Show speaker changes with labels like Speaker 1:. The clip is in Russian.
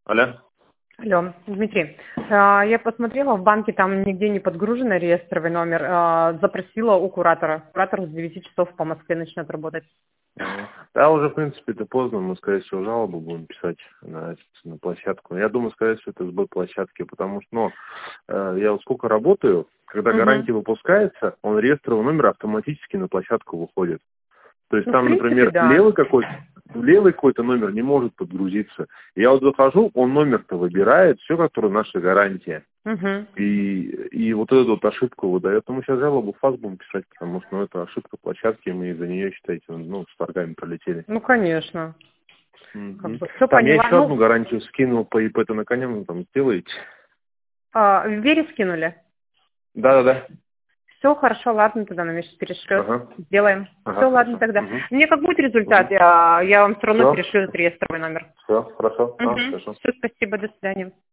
Speaker 1: Алло.
Speaker 2: Алло, Дмитрий, я посмотрела, в банке там нигде не подгружен реестровый номер, запросила у куратора. Куратор с 9 часов по Москве начнет работать.
Speaker 1: Да, уже, в принципе, это поздно. Мы, скорее всего, жалобу будем писать на площадку. Я думаю, скорее всего, это сбой площадки, потому что, я вот сколько работаю, когда гарантия выпускается, он реестровый номер автоматически на площадку выходит. То есть там,
Speaker 2: принципе,
Speaker 1: например,
Speaker 2: да.
Speaker 1: левый какой-то номер не может подгрузиться. Я вот захожу, он номер-то выбирает, все, которое наша гарантия. И вот эту вот ошибку выдает. Мы сейчас жалобу в ФАС будем писать, потому что это ошибка площадки, мы из-за нее, считайте, с торгами пролетели.
Speaker 2: Ну, конечно. Все
Speaker 1: Там я
Speaker 2: поняла.
Speaker 1: еще одну гарантию скинул по ИП на коне, там сделаете?
Speaker 2: Вере скинули?
Speaker 1: Да.
Speaker 2: Все хорошо, ладно, тогда на месяц перешлет.
Speaker 1: Ага.
Speaker 2: Сделаем. Все, ладно
Speaker 1: Хорошо.
Speaker 2: тогда. Мне как будет результат, я вам все равно
Speaker 1: Всё.
Speaker 2: перешлю этот реестровый номер.
Speaker 1: Все, хорошо. Хорошо.
Speaker 2: Все, спасибо, до свидания.